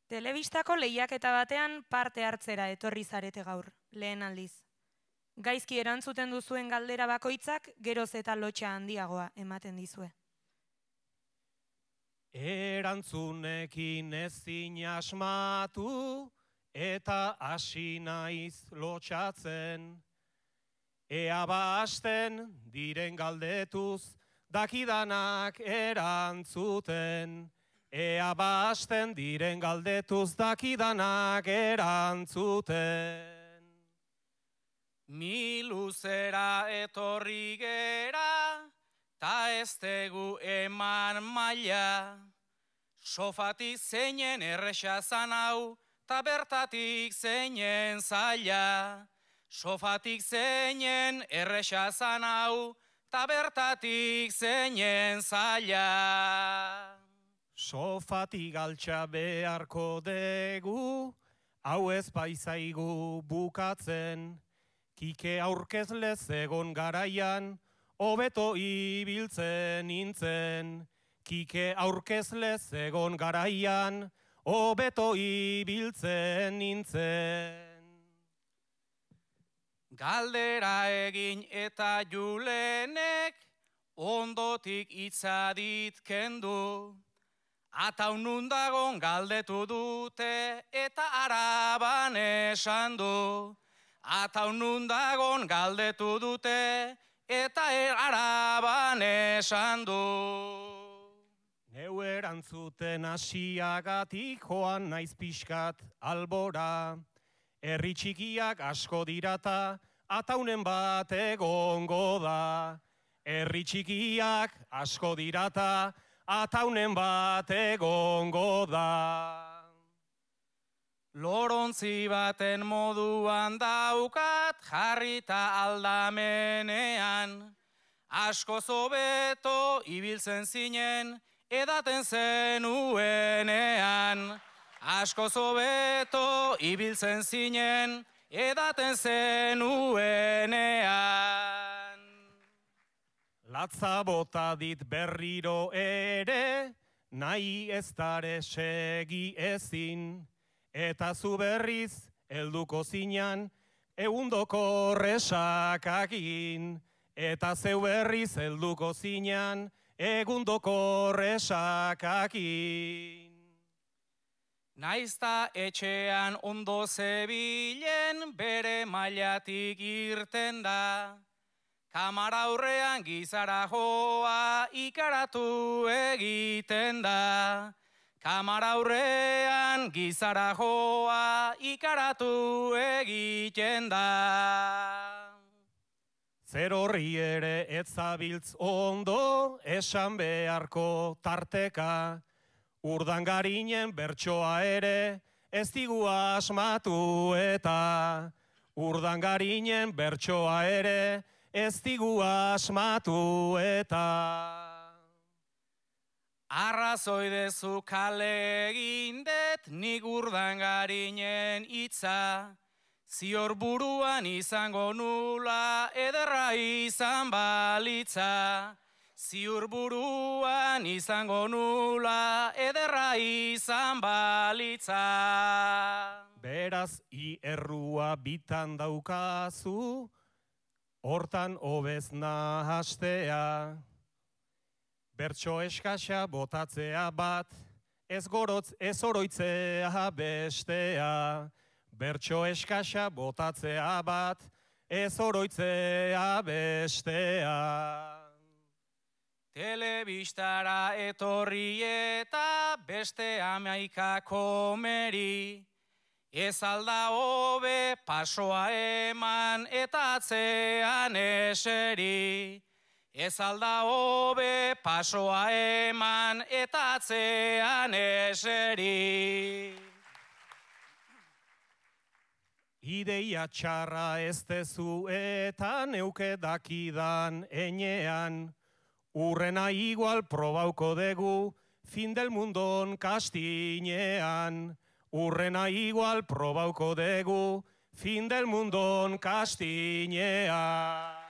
Telebistako lehiaketa batean parte hartzera etorri zarete gaur, lehen aldiz. Gaizki erantzuten duzuen galdera bakoitzak geroz eta lotxa handiagoa ematen dizue. Erantzunekin ezin asmatu eta hasi naiz lotxatzen. Ea basten diren galdetuz dakidanak erantzuten. Ea basten diren galdetuz dakidanak erantzuten. Mi luzera etorri gera, ta ez tegu eman maila. Sofatik zeinen erresa zan hau, ta bertatik zeinen zaila. Sofatik zeinen erresa zan hau, ta bertatik zeinen zaila. Sofatik altxa beharko degu, hau ez baizaigu bukatzen. Kike aurkezlez egon garaian, hobeto ibiltzen nintzen. Kike aurkezlez egon garaian, hobeto ibiltzen nintzen. Galdera egin eta Julenek, ondotik itzadit kendu. Atau nundagon galdetu dute eta Araban esan du. Atau nundagon galdetu dute eta Araban esan du. Neu erantzuten hasiagatik joan naiz pixkat albora. Herri txikiak asko dirata, ataunen bat egongo da. Herri txikiak asko dirata, ataunen bat egongo da. Lorontzi baten moduan daukat jarrita aldamenean. Asko zobeto ibiltzen zinen edaten zenuenean. Asko zobeto ibiltzen zinen edaten zenuenean. Latza bota dit berriro ere, nahi ez dare segi ezin. Eta zu berriz, helduko zinan, egundoko resakakin. Eta zeu berriz, helduko zinan, egundoko resakakin. Naizta etxean ondo zebilen, bere mailatik irten da. Kamara aurrean gizara joa ikaratu egiten da. Kamara aurrean gizara joa ikaratu egiten da. Zer horri ere ez zabiltz ondo, esan beharko tarteka. Urdangarinen bertsoa ere ez digu asmatu eta. Urdangarinen bertsoa ere ez digu asmatu eta. Arrazoi dezu kale egin det, nik Urdangarinen hitza. Zior buruan izango nula, ederra izan balitza. Ziur buruan izango nula, ederra izan balitza. Beraz, errua bitan daukazu, hortan hobez nahastea. Bertso eskasa botatzea bat, ez gorotz ez oroitzea bestea. Bertso eskasa botatzea bat, ez oroitzea bestea. Telebistara etorri eta beste 11 komeri. Ez alda hobe pasoa eman eta atzean eseri. Ez alda hobe pasoa eman eta atzean eseri. Ideia txarra ez dezu eta neuke dakidan enean. Urrena igual probauko dugu, fin del mundon kastinean. Urrena igual probauko dugu, fin del mundon kastinean.